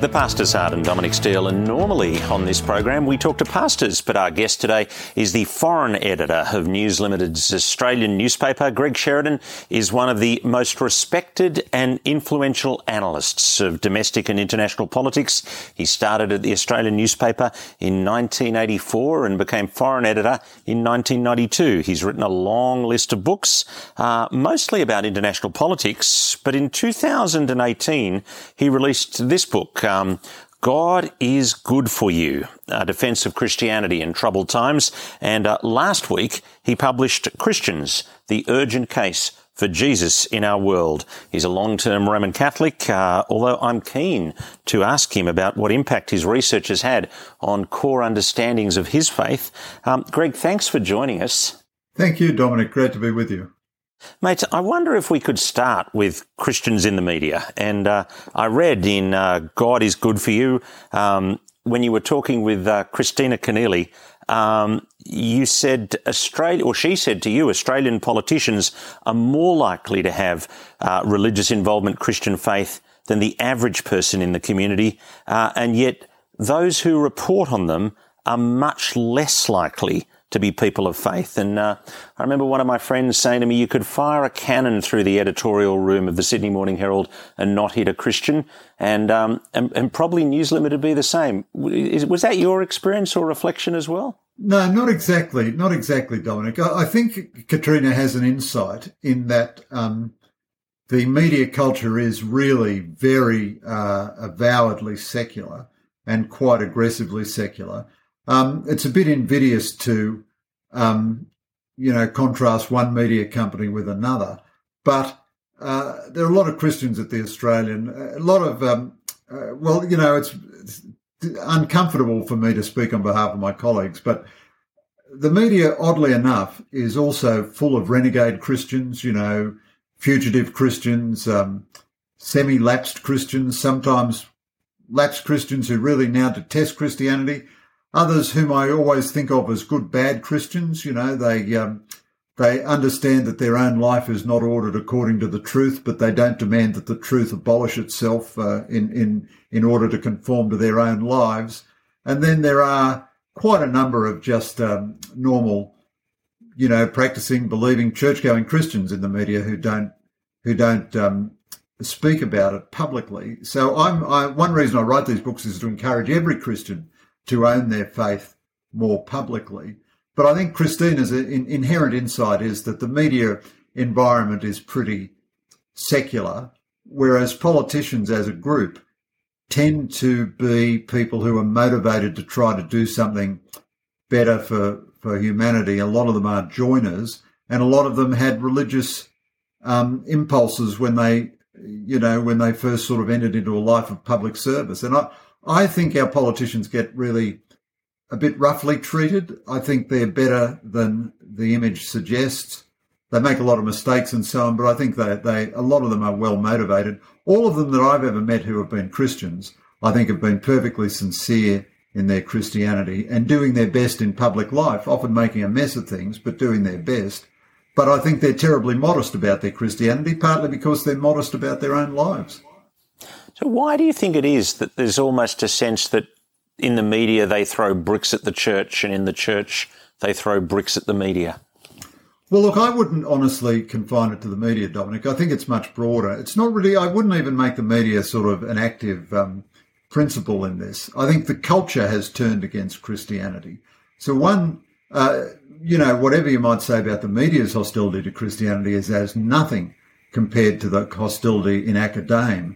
The Pastor's Heart and Dominic Steele, and normally on this program we talk to pastors, but our guest today is the foreign editor of News Limited's Australian newspaper. Greg Sheridan is one of the most respected and influential analysts of domestic and international politics. He started at the Australian newspaper in 1984 and became foreign editor in 1992. He's written a long list of books, mostly about international politics, but in 2018 he released this book, God is Good for You, a defence of Christianity in troubled times. And last week, he published Christians, the Urgent Case for Jesus in Our World. He's a long-term Roman Catholic, although I'm keen to ask him about what impact his research has had on core understandings of his faith. Greg, thanks for joining us. Thank you, Dominic. Great to be with you. Mate, I wonder if we could start with Christians in the media. And I read in God is Good for You, when you were talking with Christina Keneally, you said she said to you, Australian politicians are more likely to have religious involvement, Christian faith, than the average person in the community. And yet those who report on them are much less likely to be people of faith. And I remember one of my friends saying to me, you could fire a cannon through the editorial room of the Sydney Morning Herald and not hit a Christian, and probably News Limited would be the same. Was that your experience or reflection as well? No, not exactly. Not exactly, Dominic. I think Katrina has an insight in that the media culture is really very avowedly secular and quite aggressively secular. It's a bit invidious to, contrast one media company with another. But there are a lot of Christians at the Australian, a lot of, it's uncomfortable for me to speak on behalf of my colleagues, but the media, oddly enough, is also full of renegade Christians, fugitive Christians, semi-lapsed Christians, sometimes lapsed Christians who really now detest Christianity. Others whom I always think of as good, bad Christians, they understand that their own life is not ordered according to the truth, but they don't demand that the truth abolish itself in order to conform to their own lives. And then there are quite a number of just normal, practicing, believing, church-going Christians in the media who don't speak about it publicly. So one reason I write these books is to encourage every Christian to own their faith more publicly. But I think Christina's inherent insight is that the media environment is pretty secular, whereas politicians as a group tend to be people who are motivated to try to do something better for humanity. A lot of them are joiners, and a lot of them had religious impulses when they first sort of entered into a life of public service. And I think our politicians get really a bit roughly treated. I think they're better than the image suggests. They make a lot of mistakes and so on, but I think a lot of them are well motivated. All of them that I've ever met who have been Christians, I think have been perfectly sincere in their Christianity and doing their best in public life, often making a mess of things, but doing their best. But I think they're terribly modest about their Christianity, partly because they're modest about their own lives. So why do you think it is that there's almost a sense that in the media they throw bricks at the church and in the church they throw bricks at the media? Well, look, I wouldn't honestly confine it to the media, Dominic. I think it's much broader. It's not really, I wouldn't even make the media sort of an active principle in this. I think the culture has turned against Christianity. So whatever you might say about the media's hostility to Christianity is as nothing compared to the hostility in academia.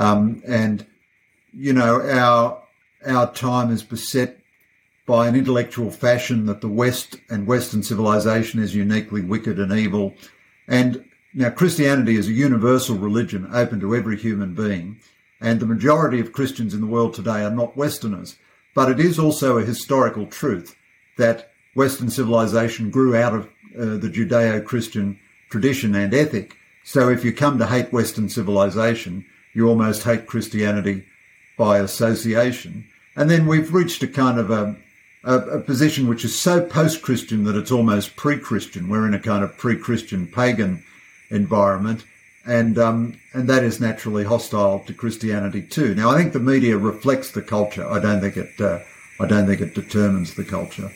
Our time is beset by an intellectual fashion that the West and Western civilization is uniquely wicked and evil. And now Christianity is a universal religion open to every human being. And the majority of Christians in the world today are not Westerners. But it is also a historical truth that Western civilization grew out of the Judeo-Christian tradition and ethic. So if you come to hate Western civilization, you almost hate Christianity by association. And then we've reached a kind of a position which is so post-Christian that it's almost pre-Christian. We're in a kind of pre-Christian pagan environment. and that is naturally hostile to Christianity too. Now, I think the media reflects the culture. I don't think it determines the culture.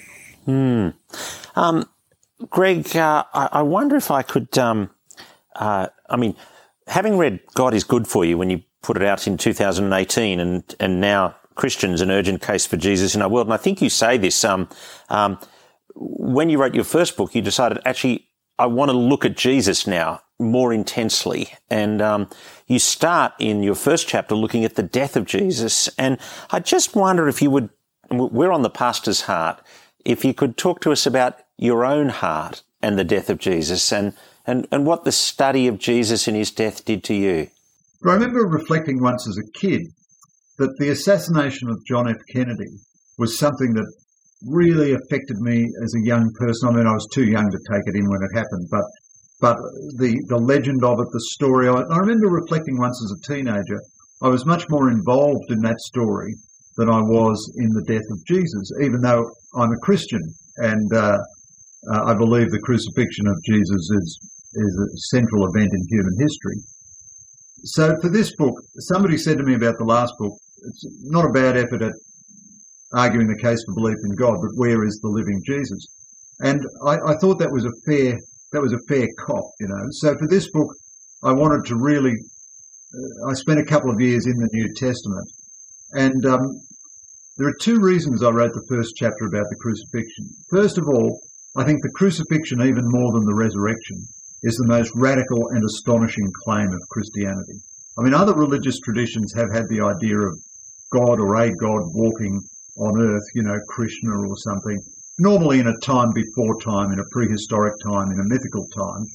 Greg, I wonder if I could. Having read "God is Good for You" when you put it out in 2018, and now Christians, an urgent case for Jesus in our world, and I think you say this. When you wrote your first book, you decided, actually, I want to look at Jesus now more intensely. And you start in your first chapter looking at the death of Jesus. And I just wonder if you would, we're on the pastor's heart, if you could talk to us about your own heart and the death of Jesus and what the study of Jesus and his death did to you. I remember reflecting once as a kid that the assassination of John F. Kennedy was something that really affected me as a young person. I mean, I was too young to take it in when it happened, but the legend of it, the story. I remember reflecting once as a teenager, I was much more involved in that story than I was in the death of Jesus, even though I'm a Christian and I believe the crucifixion of Jesus is a central event in human history. So for this book, somebody said to me about the last book, it's not a bad effort at arguing the case for belief in God, but where is the living Jesus? And I thought that was a fair cop, you know. So for this book, I wanted to really, I spent a couple of years in the New Testament, and there are two reasons I wrote the first chapter about the crucifixion. First of all, I think the crucifixion, even more than the resurrection, is the most radical and astonishing claim of Christianity. I mean, other religious traditions have had the idea of God or a God walking on earth, you know, Krishna or something, normally in a time before time, in a prehistoric time, in a mythical time.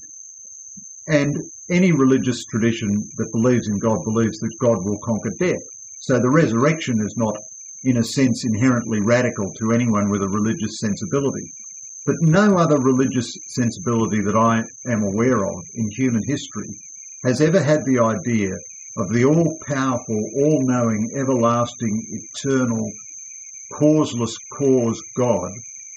And any religious tradition that believes in God believes that God will conquer death. So the resurrection is not, in a sense, inherently radical to anyone with a religious sensibility. But no other religious sensibility that I am aware of in human history has ever had the idea of the all-powerful, all-knowing, everlasting, eternal, causeless cause God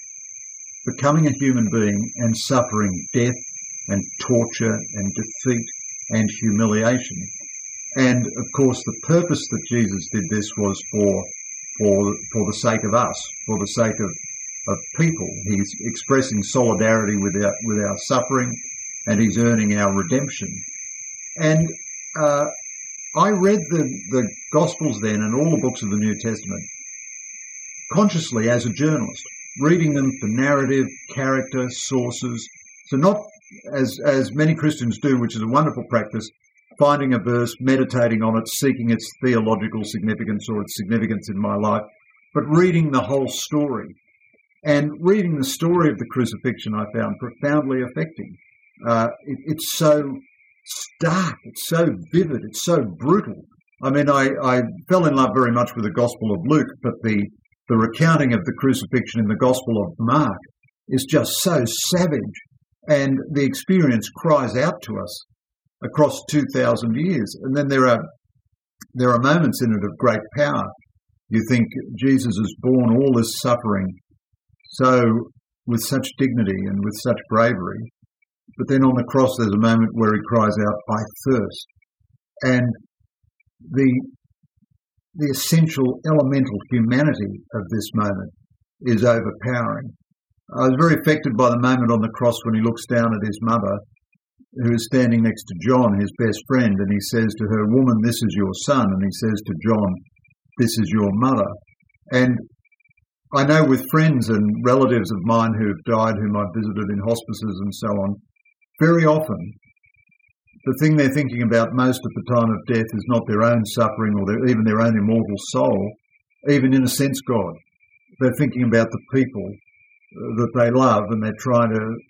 becoming a human being and suffering death and torture and defeat and humiliation. And of course the purpose that Jesus did this was for the sake of us, for the sake of people. He's expressing solidarity with our suffering, and he's earning our redemption. And I read the Gospels then and all the books of the New Testament consciously as a journalist, reading them for narrative, character, sources. So not as many Christians do, which is a wonderful practice, finding a verse, meditating on it, seeking its theological significance or its significance in my life, but reading the whole story. And reading the story of the crucifixion I found profoundly affecting. It's so stark, it's so vivid, it's so brutal. I mean, I fell in love very much with the Gospel of Luke, but the recounting of the crucifixion in the Gospel of Mark is just so savage, and the experience cries out to us across 2,000 years. And then there are moments in it of great power. You think Jesus has borne all this suffering so with such dignity and with such bravery, but then on the cross there's a moment where he cries out, "I thirst," and the essential elemental humanity of this moment is overpowering. I was very affected by the moment on the cross when he looks down at his mother, who is standing next to John, his best friend, and he says to her, "Woman, this is your son," and he says to John, "This is your mother." And I know with friends and relatives of mine who have died, whom I've visited in hospices and so on, very often the thing they're thinking about most at the time of death is not their own suffering or even their own immortal soul, even in a sense God. They're thinking about the people that they love, and they're trying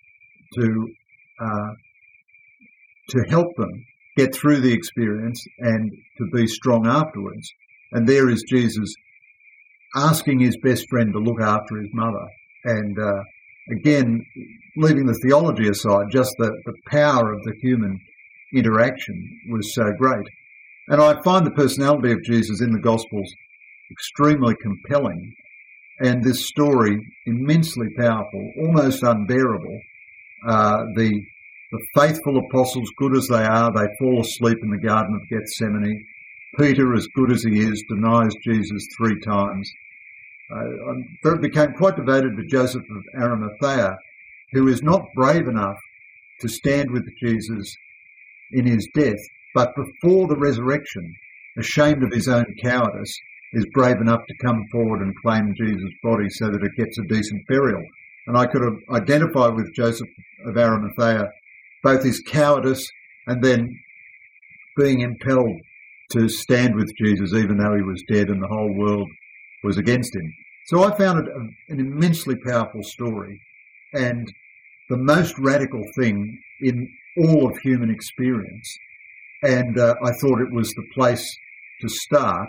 to help them get through the experience and to be strong afterwards. And there is Jesus asking his best friend to look after his mother. And again, leaving the theology aside, just the power of the human interaction was so great. And I find the personality of Jesus in the Gospels extremely compelling, and this story immensely powerful, almost unbearable. The The faithful apostles, good as they are, they fall asleep in the Garden of Gethsemane. Peter, as good as he is, denies Jesus 3 times. I became quite devoted to Joseph of Arimathea, who is not brave enough to stand with Jesus in his death, but before the resurrection, ashamed of his own cowardice, is brave enough to come forward and claim Jesus' body so that it gets a decent burial. And I could have identified with Joseph of Arimathea both his cowardice and then being impelled to stand with Jesus even though he was dead and the whole world was against him. So I found it an immensely powerful story and the most radical thing in all of human experience. And I thought it was the place to start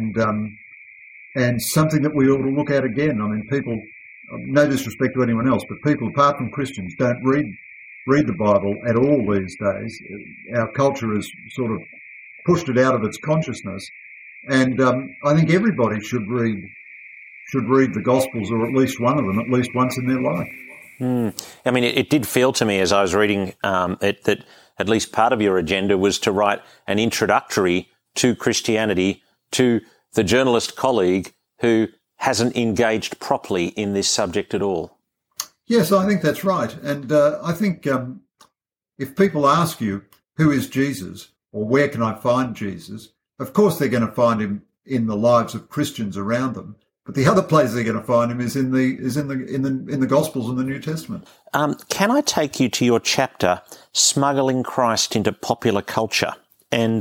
and something that we ought to look at again. I mean, people, no disrespect to anyone else, but people apart from Christians don't read the Bible at all these days. Our culture has sort of pushed it out of its consciousness. And I think everybody should read the Gospels, or at least one of them, at least once in their life. I mean, it did feel to me as I was reading it that at least part of your agenda was to write an introductory to Christianity to the journalist colleague who hasn't engaged properly in this subject at all. Yes, I think that's right. And I think if people ask you, who is Jesus, or where can I find Jesus, of course they're going to find him in the lives of Christians around them. But the other place they're going to find him is in the Gospels and the New Testament. Can I take you to your chapter, Smuggling Christ into Popular Culture? And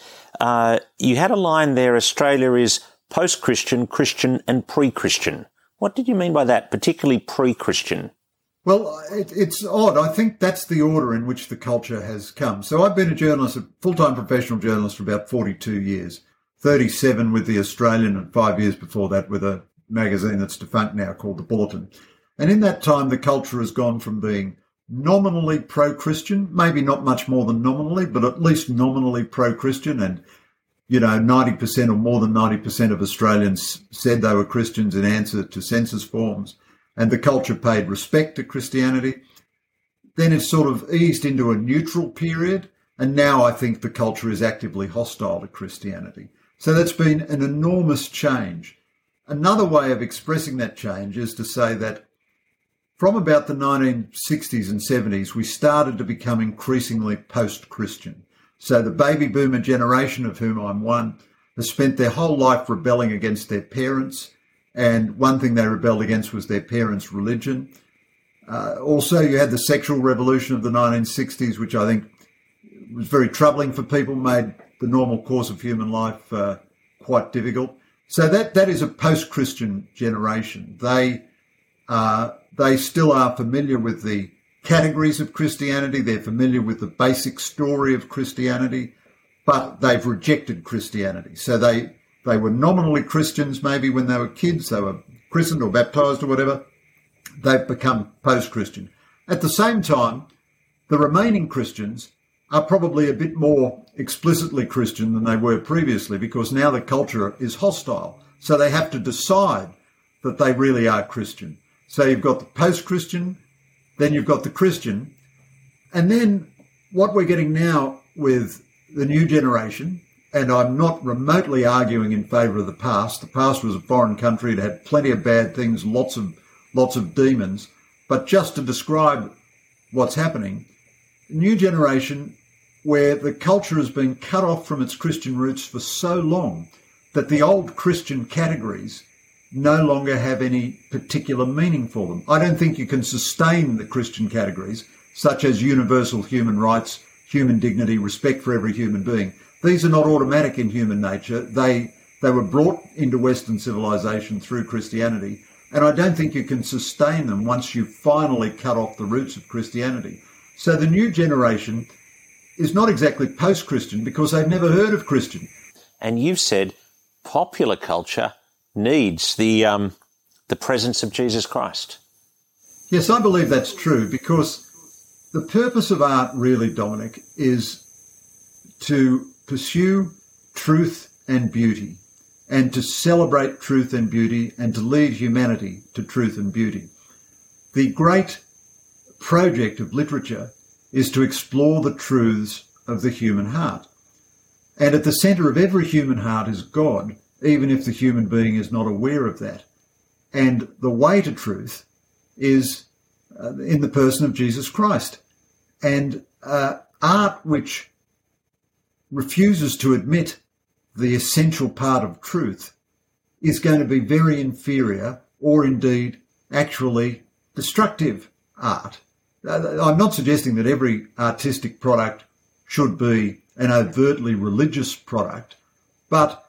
you had a line there, Australia is post-Christian, Christian and pre-Christian. What did you mean by that, particularly pre-Christian? Well, it's odd. I think that's the order in which the culture has come. So I've been a journalist, a full-time professional journalist for about 42 years. 37 with the Australian and 5 years before that with a magazine that's defunct now called The Bulletin. And in that time, the culture has gone from being nominally pro-Christian, maybe not much more than nominally, but at least nominally pro-Christian. And, 90% or more than 90% of Australians said they were Christians in answer to census forms. And the culture paid respect to Christianity. Then it sort of eased into a neutral period. And now I think the culture is actively hostile to Christianity. So that's been an enormous change. Another way of expressing that change is to say that from about the 1960s and 70s, we started to become increasingly post-Christian. So the baby boomer generation, of whom I'm one, has spent their whole life rebelling against their parents. And one thing they rebelled against was their parents' religion. Also, you had the sexual revolution of the 1960s, which I think was very troubling for people, made the normal course of human life quite difficult. So that is a post-Christian generation. They still are familiar with the categories of Christianity. They're familiar with the basic story of Christianity, but they've rejected Christianity. So they were nominally Christians maybe when they were kids. They were christened or baptized or whatever. They've become post-Christian. At the same time, the remaining Christians are probably a bit more explicitly Christian than they were previously, because now the culture is hostile. So they have to decide that they really are Christian. So you've got the post-Christian, then you've got the Christian. And then what we're getting now with the new generation, and I'm not remotely arguing in favour of the past. The past was a foreign country. It had plenty of bad things, lots of demons. But just to describe what's happening, new generation where the culture has been cut off from its Christian roots for so long that the old Christian categories no longer have any particular meaning for them. I don't think you can sustain the Christian categories, such as universal human rights, human dignity, respect for every human being. These are not automatic in human nature. They were brought into Western civilization through Christianity, and I don't think you can sustain them once you finally cut off the roots of Christianity. So the new generation is not exactly post-Christian because they've never heard of Christian. And you've said popular culture needs the presence of Jesus Christ. Yes, I believe that's true, because the purpose of art really, Dominic, is to pursue truth and beauty, and to celebrate truth and beauty, and to lead humanity to truth and beauty. The great project of literature is to explore the truths of the human heart. And at the centre of every human heart is God, even if the human being is not aware of that. And the way to truth is in the person of Jesus Christ. And art which refuses to admit the essential part of truth is going to be very inferior, or indeed actually destructive art. I'm not suggesting that every artistic product should be an overtly religious product, but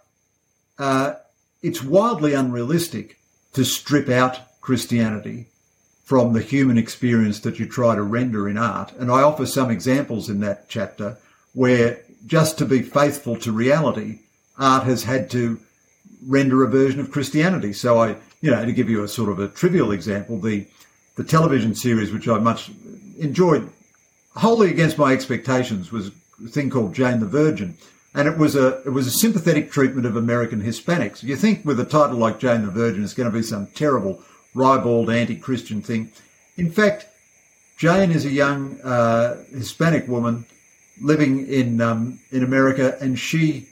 it's wildly unrealistic to strip out Christianity from the human experience that you try to render in art. And I offer some examples in that chapter where, just to be faithful to reality, art has had to render a version of Christianity. So to give you a sort of a trivial example, the television series, which I much enjoyed, wholly against my expectations, was a thing called Jane the Virgin. And it was a sympathetic treatment of American Hispanics. You think with a title like Jane the Virgin, it's going to be some terrible, ribald, anti-Christian thing. In fact, Jane is a young Hispanic woman living in America, and she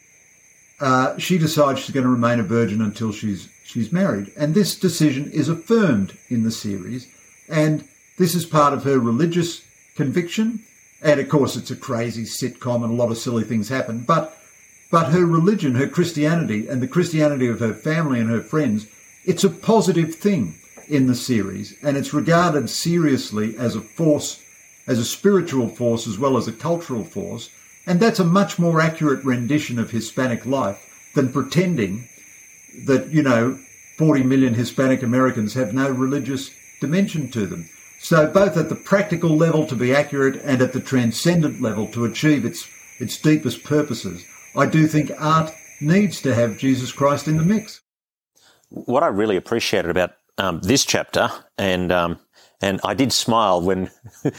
decides she's going to remain a virgin until she's married. And this decision is affirmed in the series, and this is part of her religious conviction. And of course, it's a crazy sitcom and a lot of silly things happen. But her religion, her Christianity, and the Christianity of her family and her friends, it's a positive thing in the series. And it's regarded seriously as a force, as a spiritual force as well as a cultural force. And that's a much more accurate rendition of Hispanic life than pretending that, 40 million Hispanic Americans have no religious dimension to them. So both at the practical level to be accurate and at the transcendent level to achieve its deepest purposes, I do think art needs to have Jesus Christ in the mix. What I really appreciated about this chapter, and I did smile when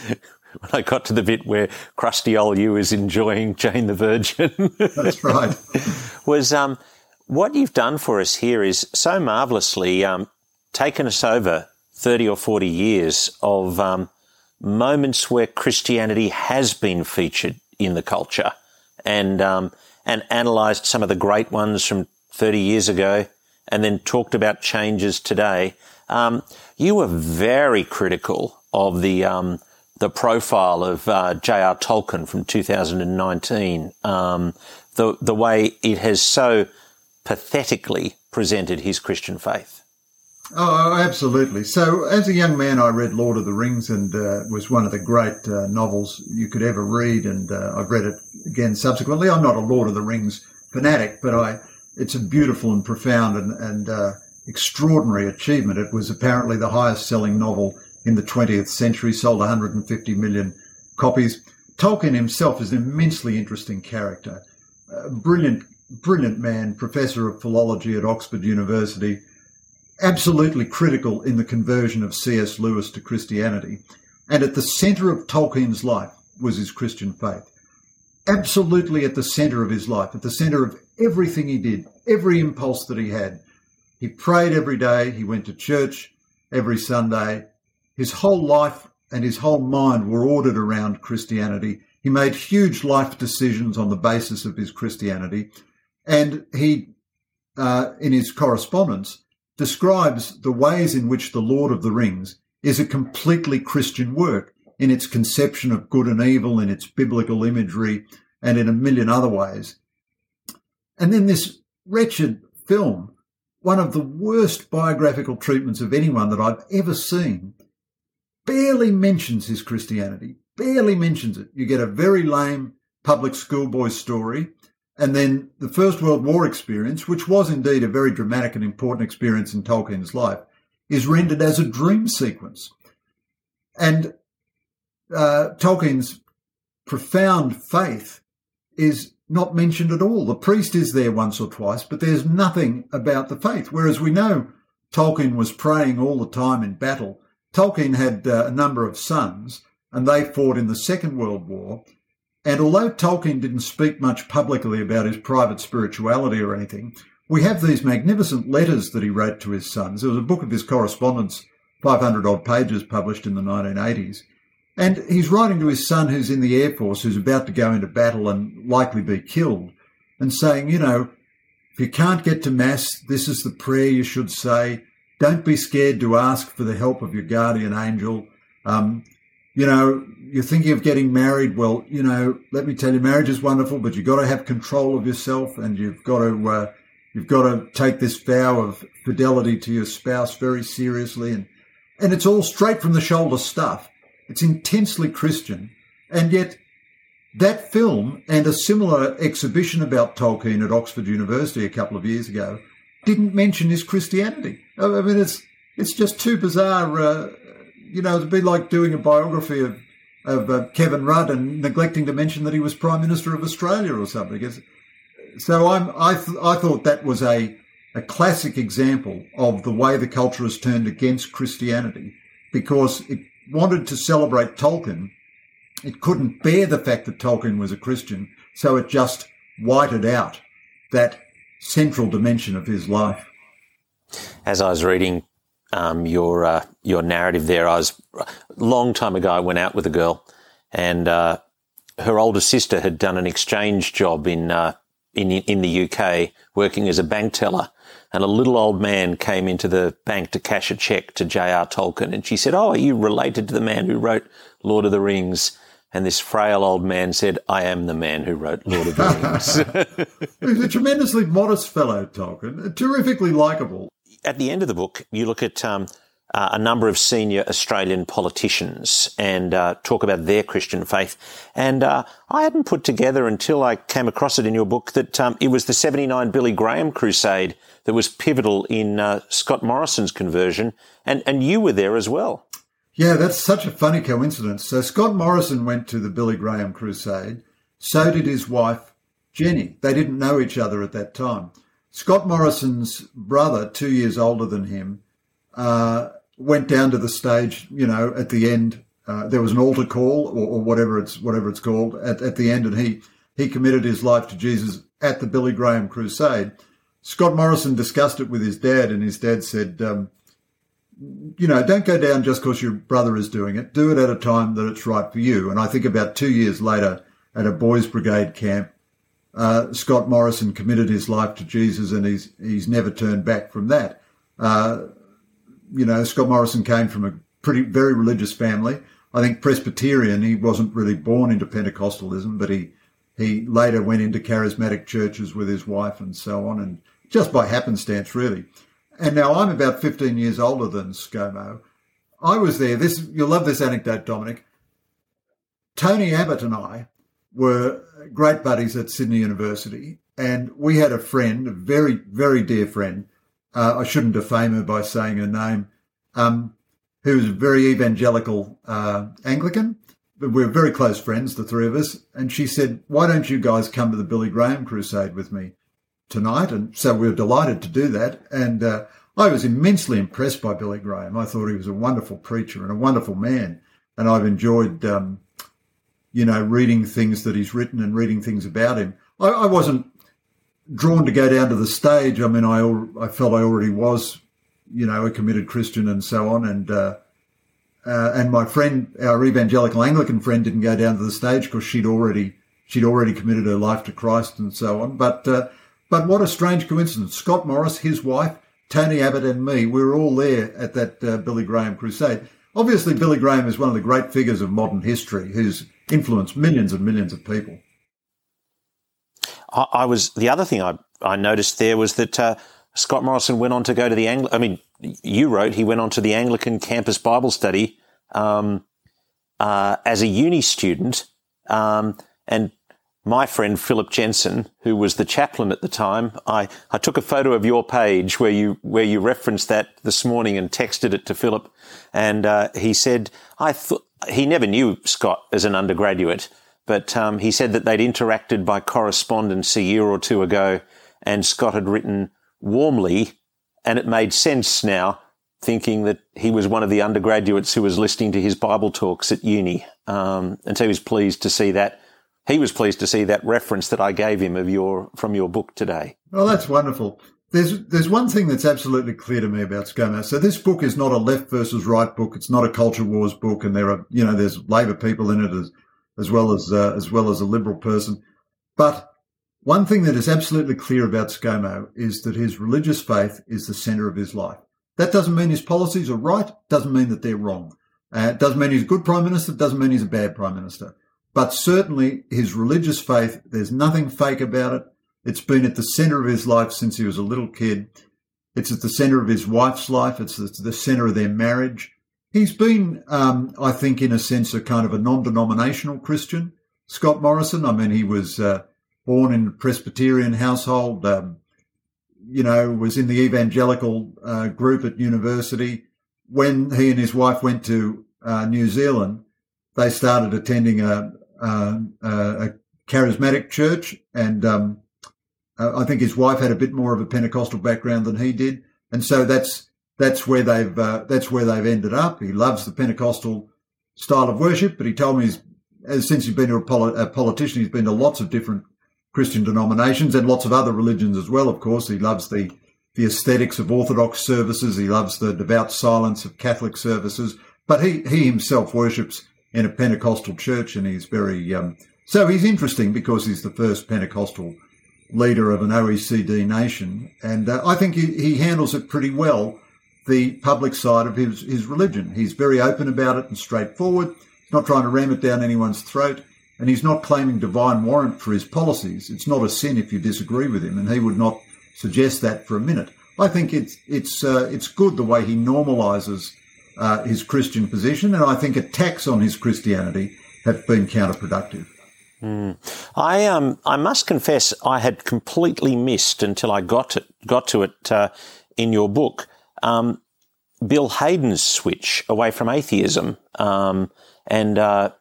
I got to the bit where crusty old you is enjoying Jane the Virgin. That's right. Was what you've done for us here is so marvellously taken us over 30 or 40 years of moments where Christianity has been featured in the culture, and analysed some of the great ones from 30 years ago, and then talked about changes today. You were very critical of the profile of J.R. Tolkien from 2019, the way it has so pathetically presented his Christian faith. Oh, absolutely. So as a young man, I read Lord of the Rings, and was one of the great novels you could ever read, and I've read it again subsequently. I'm not a Lord of the Rings fanatic, but it's a beautiful and profound and extraordinary achievement. It was apparently the highest-selling novel in the 20th century, sold 150 million copies. Tolkien himself is an immensely interesting character, brilliant man, professor of philology at Oxford University, absolutely critical in the conversion of C.S. Lewis to Christianity. And at the centre of Tolkien's life was his Christian faith. Absolutely at the centre of his life, at the centre of everything he did, every impulse that he had. He prayed every day, he went to church every Sunday. His whole life and his whole mind were ordered around Christianity. He made huge life decisions on the basis of his Christianity. And he, in his correspondence, describes the ways in which The Lord of the Rings is a completely Christian work in its conception of good and evil, in its biblical imagery, and in a million other ways. And then this wretched film, one of the worst biographical treatments of anyone that I've ever seen, barely mentions his Christianity, barely mentions it. You get a very lame public schoolboy story, and then the First World War experience, which was indeed a very dramatic and important experience in Tolkien's life, is rendered as a dream sequence. And Tolkien's profound faith is not mentioned at all. The priest is there once or twice, but there's nothing about the faith. Whereas we know Tolkien was praying all the time in battle. Tolkien had a number of sons, and they fought in the Second World War. And although Tolkien didn't speak much publicly about his private spirituality or anything, we have these magnificent letters that he wrote to his sons. There was a book of his correspondence, 500-odd pages, published in the 1980s, And he's writing to his son who's in the Air Force, who's about to go into battle and likely be killed, and saying, if you can't get to Mass, this is the prayer you should say. Don't be scared to ask for the help of your guardian angel. You're thinking of getting married. Well, let me tell you, marriage is wonderful, but you've got to have control of yourself, and you've got to take this vow of fidelity to your spouse very seriously. And it's all straight from the shoulder stuff. It's intensely Christian. And yet that film and a similar exhibition about Tolkien at Oxford University a couple of years ago didn't mention his Christianity. I mean, it's just too bizarre. It'd be like doing a biography of Kevin Rudd and neglecting to mention that he was Prime Minister of Australia or something. So I thought that was a classic example of the way the culture has turned against Christianity, because it wanted to celebrate Tolkien. It couldn't bear the fact that Tolkien was a Christian, so it just whited out that central dimension of his life. As I was reading your narrative there, a long time ago I went out with a girl, and her older sister had done an exchange job in the UK working as a bank teller, and a little old man came into the bank to cash a cheque to J.R. Tolkien, and she said, "Oh, are you related to the man who wrote Lord of the Rings?" And this frail old man said, "I am the man who wrote Lord of the Rings." He's a tremendously modest fellow, Tolkien, terrifically likeable. At the end of the book, you look at a number of senior Australian politicians and talk about their Christian faith. And I hadn't put together until I came across it in your book that it was the 79 Billy Graham crusade that was pivotal in Scott Morrison's conversion, and you were there as well. Yeah, that's such a funny coincidence. So Scott Morrison went to the Billy Graham crusade. So did his wife, Jenny. They didn't know each other at that time. Scott Morrison's brother, 2 years older than him, went down to the stage, at the end. There was an altar call or whatever it's called at the end, and he committed his life to Jesus at the Billy Graham crusade. Scott Morrison discussed it with his dad, and his dad said, don't go down just because your brother is doing it. Do it at a time that it's right for you. And I think about 2 years later at a Boys Brigade camp, Scott Morrison committed his life to Jesus, and he's never turned back from that. Scott Morrison came from a very religious family. I think Presbyterian. He wasn't really born into Pentecostalism, but he later went into charismatic churches with his wife and so on, and just by happenstance, really. And now I'm about 15 years older than ScoMo. I was there. You'll love this anecdote, Dominic. Tony Abbott and I were great buddies at Sydney University, and we had a friend, a very, very dear friend. I shouldn't defame her by saying her name, who was a very evangelical Anglican. But we were very close friends, the three of us. And she said, "Why don't you guys come to the Billy Graham crusade with me tonight?" And so we were delighted to do that. And I was immensely impressed by Billy Graham. I thought he was a wonderful preacher and a wonderful man. And I've enjoyed, reading things that he's written and reading things about him. I wasn't drawn to go down to the stage. I mean, I felt I already was, a committed Christian and so on. And my friend, our evangelical Anglican friend, didn't go down to the stage because she'd already committed her life to Christ and so on. But what a strange coincidence. Scott Morris, his wife, Tony Abbott and me, we were all there at that Billy Graham crusade. Obviously, Billy Graham is one of the great figures of modern history who's influenced millions and millions of people. The other thing I noticed there was that Scott Morrison went on to go to you wrote he went on to the Anglican campus Bible study as a uni student, and my friend Philip Jensen, who was the chaplain at the time, I took a photo of your page where you referenced that this morning and texted it to Philip, and he said he never knew Scott as an undergraduate, but he said that they'd interacted by correspondence a year or two ago, and Scott had written warmly, and it made sense now, thinking that he was one of the undergraduates who was listening to his Bible talks at uni, and so he was pleased to see that. He was pleased to see that reference that I gave him from your book today. Well, that's wonderful. There's one thing that's absolutely clear to me about ScoMo. So this book is not a left versus right book. It's not a culture wars book, and there's Labor people in it as well as a Liberal person. But one thing that is absolutely clear about ScoMo is that his religious faith is the centre of his life. That doesn't mean his policies are right. Doesn't mean that they're wrong. It doesn't mean he's a good prime minister. Doesn't mean he's a bad prime minister. But certainly his religious faith, there's nothing fake about it. It's been at the centre of his life since he was a little kid. It's at the centre of his wife's life. It's the centre of their marriage. He's been, I think, in a sense, a kind of a non-denominational Christian. Scott Morrison, I mean, he was born in a Presbyterian household, was in the evangelical group at university. When he and his wife went to New Zealand, they started attending a charismatic church, and I think his wife had a bit more of a Pentecostal background than he did, and so that's where they've ended up. He loves the Pentecostal style of worship, but he told me since he's been a politician, he's been to lots of different Christian denominations and lots of other religions as well. Of course, he loves the aesthetics of Orthodox services. He loves the devout silence of Catholic services, but he himself worships in a Pentecostal church, and he's very so he's interesting because he's the first Pentecostal leader of an OECD nation, and I think he handles it pretty well, the public side of his religion. He's very open about it and straightforward. He's not trying to ram it down anyone's throat, and he's not claiming divine warrant for his policies. It's not a sin if you disagree with him, and he would not suggest that for a minute. I think it's good the way he normalises his Christian position, and I think attacks on his Christianity have been counterproductive. I must confess I had completely missed until I got to it in your book, Bill Hayden's switch away from atheism and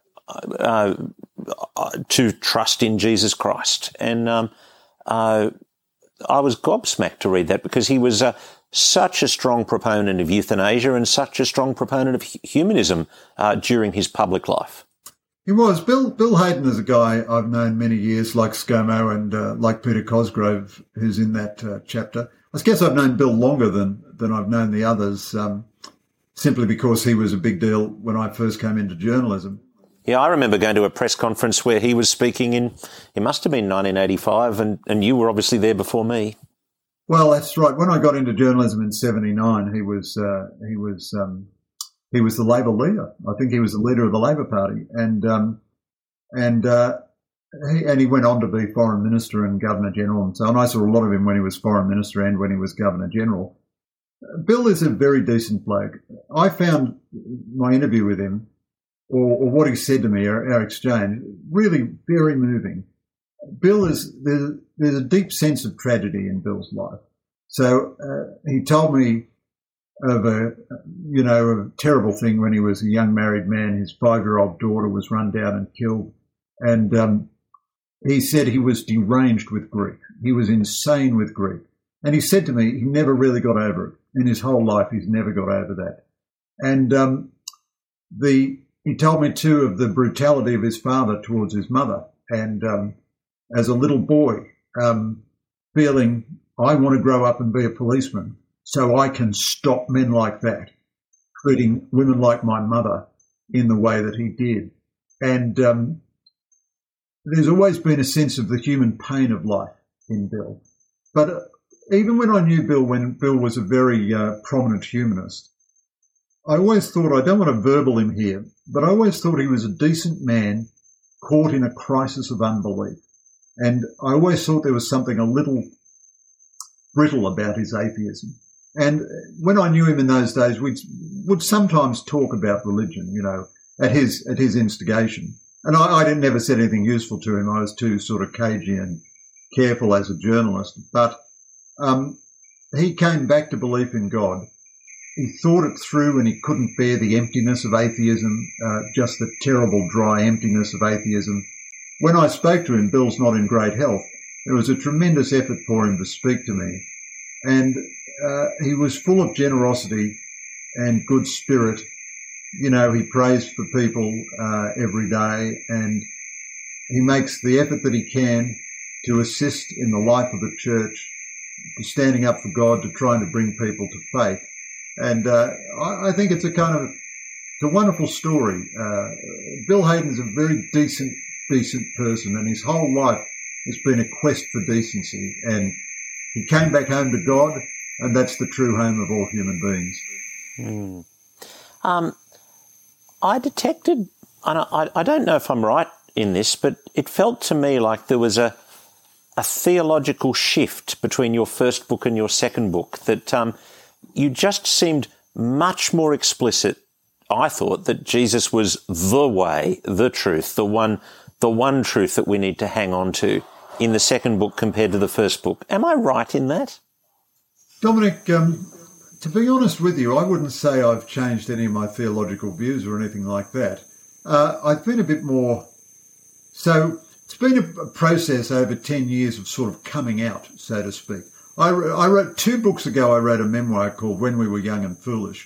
to trust in Jesus Christ. And I was gobsmacked to read that because he was such a strong proponent of euthanasia and such a strong proponent of humanism during his public life. He was. Bill Hayden is a guy I've known many years, like ScoMo and like Peter Cosgrove, who's in that chapter. I guess I've known Bill longer than I've known the others, simply because he was a big deal when I first came into journalism. Yeah, I remember going to a press conference where he was speaking it must have been 1985, and you were obviously there before me. Well, that's right. When I got into journalism in '79, he was the Labor leader. I think he was the leader of the Labor Party, and he went on to be Foreign Minister and Governor General and so on. I saw a lot of him when he was Foreign Minister and when he was Governor General. Bill is a very decent bloke. I found my interview with him, or what he said to me, our exchange, really very moving. There's a deep sense of tragedy in Bill's life. So he told me of a terrible thing when he was a young married man. His 5-year-old daughter was run down and killed. And he said he was deranged with grief. He was insane with grief. And he said to me he never really got over it. In his whole life, he's never got over that. And he told me, too, of the brutality of his father towards his mother. And as a little boy, feeling, I want to grow up and be a policeman so I can stop men like that, treating women like my mother in the way that he did. And there's always been a sense of the human pain of life in Bill. But even when I knew Bill, when Bill was a very prominent humanist, I always thought, I don't want to verbal him here, but I always thought he was a decent man caught in a crisis of unbelief. And I always thought there was something a little brittle about his atheism. And when I knew him in those days, we would sometimes talk about religion, at his instigation. And I never said anything useful to him. I was too sort of cagey and careful as a journalist. But he came back to belief in God. He thought it through and he couldn't bear the emptiness of atheism, just the terrible dry emptiness of atheism. When I spoke to him, Bill's not in great health. There was a tremendous effort for him to speak to me. And he was full of generosity and good spirit. He prays for people every day, and he makes the effort that he can to assist in the life of the church, standing up for God, to trying to bring people to faith. And I think it's a wonderful story. Bill Hayden's a very decent person, and his whole life has been a quest for decency. And he came back home to God, and that's the true home of all human beings. I detected, and I don't know if I'm right in this, but it felt to me like there was a theological shift between your first book and your second book, that you just seemed much more explicit, I thought, that Jesus was the way, the truth, the one truth that we need to hang on to in the second book compared to the first book. Am I right in that? Dominic, to be honest with you, I wouldn't say I've changed any of my theological views or anything like that. I've been a bit more... So it's been a process over 10 years of sort of coming out, so to speak. I wrote 2 books ago, I wrote a memoir called When We Were Young and Foolish.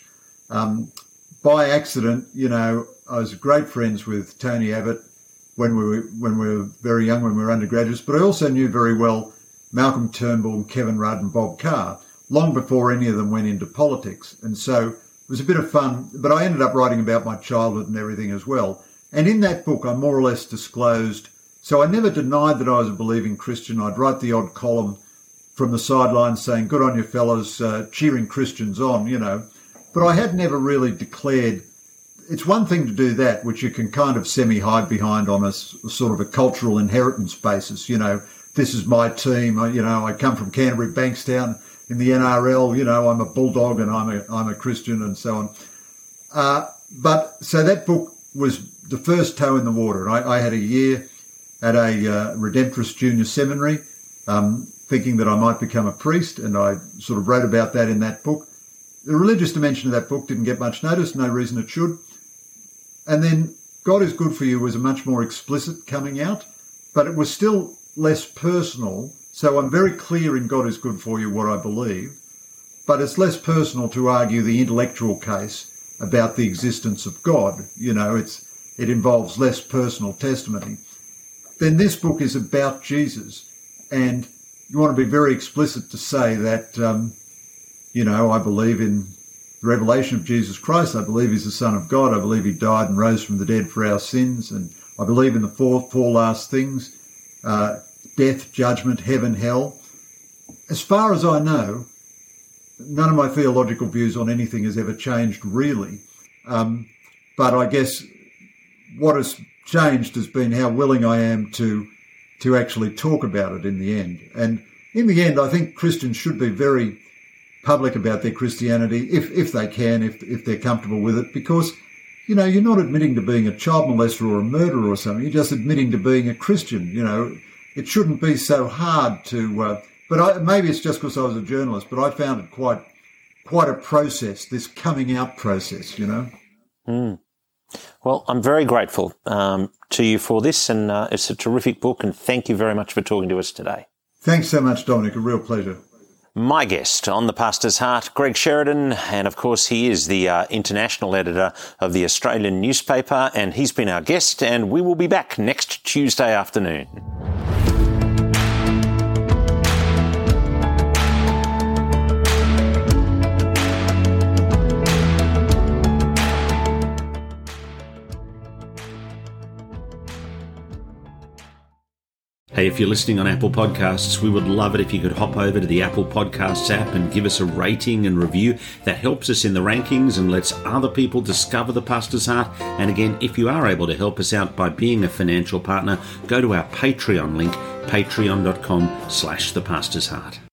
By accident, I was great friends with Tony Abbott when we were very young, when we were undergraduates, but I also knew very well Malcolm Turnbull, Kevin Rudd and Bob Carr, long before any of them went into politics. And so it was a bit of fun, but I ended up writing about my childhood and everything as well. And in that book, I more or less disclosed, so I never denied that I was a believing Christian. I'd write the odd column from the sidelines saying, good on you fellas, cheering Christians on, But I had never really declared. It's one thing to do that, which you can kind of semi-hide behind on a sort of a cultural inheritance basis. This is my team. I come from Canterbury Bankstown in the NRL. I'm a Bulldog and I'm a Christian and so on. But so that book was the first toe in the water. I had a year at a Redemptorist Junior Seminary, thinking that I might become a priest, and I sort of wrote about that in that book. The religious dimension of that book didn't get much notice, no reason it should. And then God is Good for You was a much more explicit coming out, but it was still less personal. So I'm very clear in God is Good for You what I believe, but it's less personal to argue the intellectual case about the existence of God. It involves less personal testimony. Then this book is about Jesus, and you want to be very explicit to say that, I believe in the revelation of Jesus Christ. I believe he's the Son of God. I believe he died and rose from the dead for our sins. And I believe in the four last things, death, judgment, heaven, hell. As far as I know, none of my theological views on anything has ever changed, really. But I guess what has changed has been how willing I am to actually talk about it in the end. And in the end, I think Christians should be very public about their Christianity, if they can, if they're comfortable with it, because, you're not admitting to being a child molester or a murderer or something. You're just admitting to being a Christian. It shouldn't be so hard to, maybe it's just because I was a journalist, but I found it quite a process, this coming out process, Well, I'm very grateful to you for this, and it's a terrific book, and thank you very much for talking to us today. Thanks so much, Dominic. A real pleasure. My guest on The Pastor's Heart, Greg Sheridan, and of course he is the international editor of the Australian newspaper, and he's been our guest, and we will be back next Tuesday afternoon. Hey, if you're listening on Apple Podcasts, we would love it if you could hop over to the Apple Podcasts app and give us a rating and review. That helps us in the rankings and lets other people discover The Pastor's Heart. And again, if you are able to help us out by being a financial partner, go to our Patreon link, patreon.com/thepastorsheart.